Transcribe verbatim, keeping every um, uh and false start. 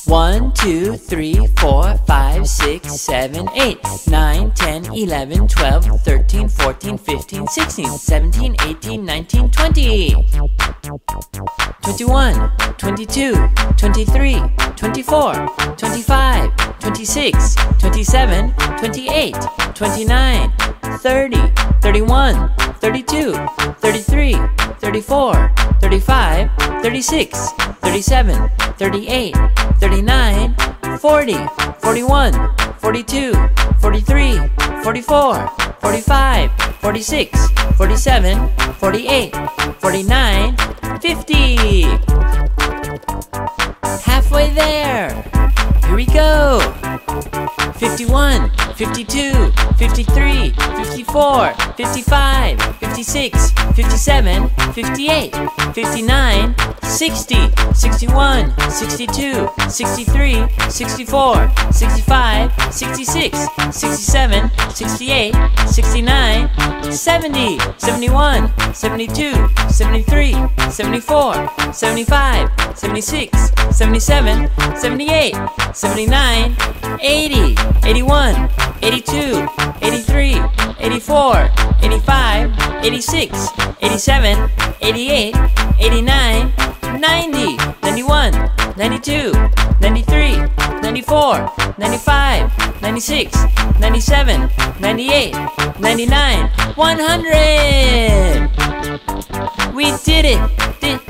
one, two, three, four, five, six, seven, eight, nine, ten, eleven, twelve, thirteen, fourteen, fifteen, sixteen, seventeen, eighteen, nineteen, twenty. twenty-one, twenty-two, twenty-three, twenty-four, twenty-five, twenty-six, twenty-seven, twenty-eight, twenty-nine, thirty, thirty-one, thirty-two, thirty-three, thirty-four, thirty-five, thirty-six, thirty-seven, thirty-eight, thirty-nine, forty, forty-one, forty-two, forty-three, forty-four, forty-five, forty-six, forty-seven, forty-eight, forty-nine, fifty. Halfway there. Here we go. fifty-one, fifty-two, fifty-three, fifty-four, fifty-five, fifty-six, fifty-seven, fifty-eight, fifty-nine, sixty, sixty-one, sixty-two, sixty-three, sixty-four, sixty-five, sixty-six, sixty-seven, sixty-eight, sixty-nine, seventy, seventy-one, seventy-two, seventy-three, seventy-four, seventy-five, seventy-six, seventy-seven, seventy-eight, seventy-nine, eighty, eighty-one, eighty-two, eighty-three, eighty-four, eighty-five, eighty-six, eighty-seven, eighty-eight, eighty-nine, ninety, ninety-one, ninety-two, ninety-three, ninety-four, ninety-five, ninety-six, ninety-seven, ninety-eight, ninety-nine, one hundred. We did it. Did